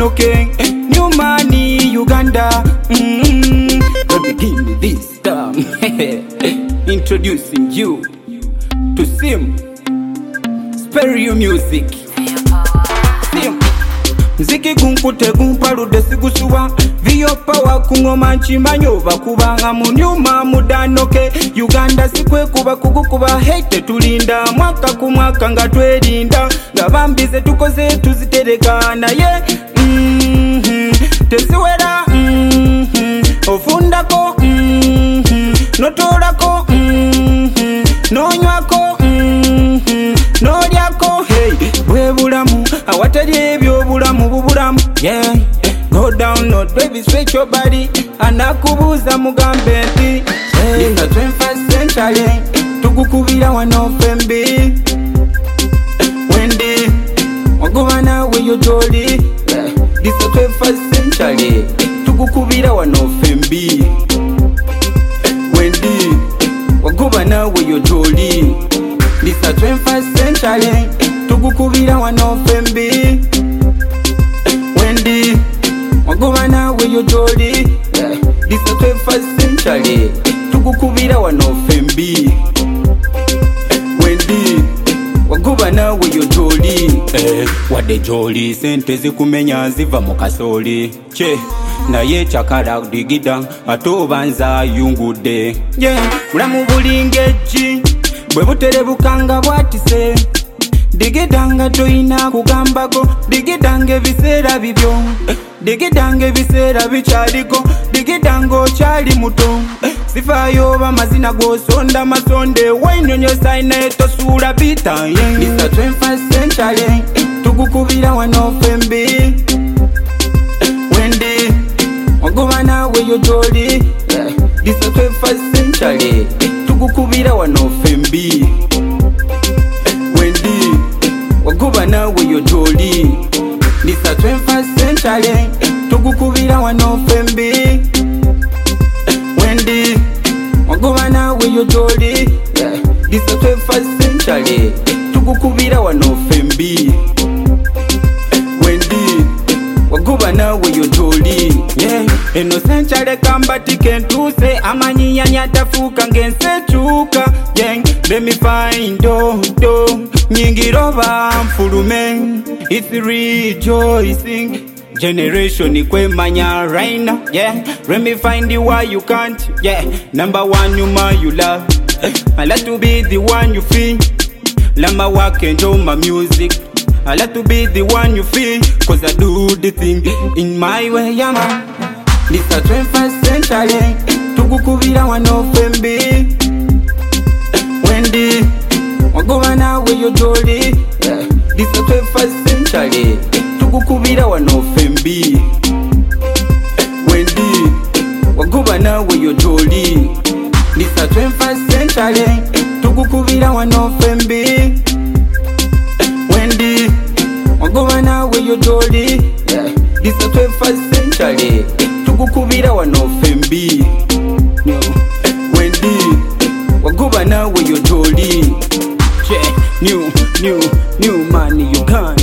Mudanoke, new money Uganda. We'll begin this time. Introducing you to Sim Stereo Music. Sim Mziki gunkute gumpalude sigusuwa Vio power kungoma nchimanyo Bakubanga munyuma Mudanoke Uganda sikwe kuba kugukuba Hate tulinda mwaka kumwaka nga twelinda Gabambize tukoze tuzitereka na ye Tesiwera Ofundako Notolako Nonywako Nolyako Hey, bwebulamu Awatali ebyo bulamu bubulamu Yeah, go down note baby stretch your body Anakubuza mugambe nti It's the 21st century Tugukubira wanofembi Wendy Wagubana we yo jolly This the 21st century Tugukubira wanofembi Wendy Wagubana we yo jolly This the 21st century Tugukubira wanofembi Wendy Wagubana we yo jolly This the 21st century Tugukubira wanofembi Wendy Wagubana we yo jolly Wade jolly sente zikumenya ziva mu kasoli Che naye chakala digida atobanza yungude Yeah mulamu bulingeji bwe buterebukanga bwatise Digidanga toina kugambako Digidange visera bibyo Digidange visera bichaliko Digidango ochali muto Sifayo bamazina gosonda masonde Wenyonyo saine tosula bita It's the 21st century Tugukubira wanofembi Wendy Wagubana we yo jolly This the 21st century Tugukubira wanofembi Wendy Wagubana we yo jolly This the 21st century Tugukubira wanofembi Wendy Wagubana we yo jolly This the 21st century Tugukubira wanofembi Wendy Wagubana we yo jolly Yeah Eno century kambati kentuse Amanyinya nyatafuka ngensechuka Yeah Let me find do Nyingiroba mfulume It's rejoicing Generation ikwemanya right now Yeah Let me find you why you can't Yeah Number one you my you love I like to be the one you feel Lama work and do my music I like to be the one you feel Cause I do the thing in my way yeah man This the 21st century Tugukubira wanofembi Wendy Wagubana we yo jolly This the 21st century Tugukubira wanofembi Wendy Wagubana we yo jolly This the 21st century Tugukubira wanofembi Wendy Wagubana we yo jolly This the 21st century Tugukubira wanofembi Wendy Wagubana we yo jolly Yeah, new money Uganda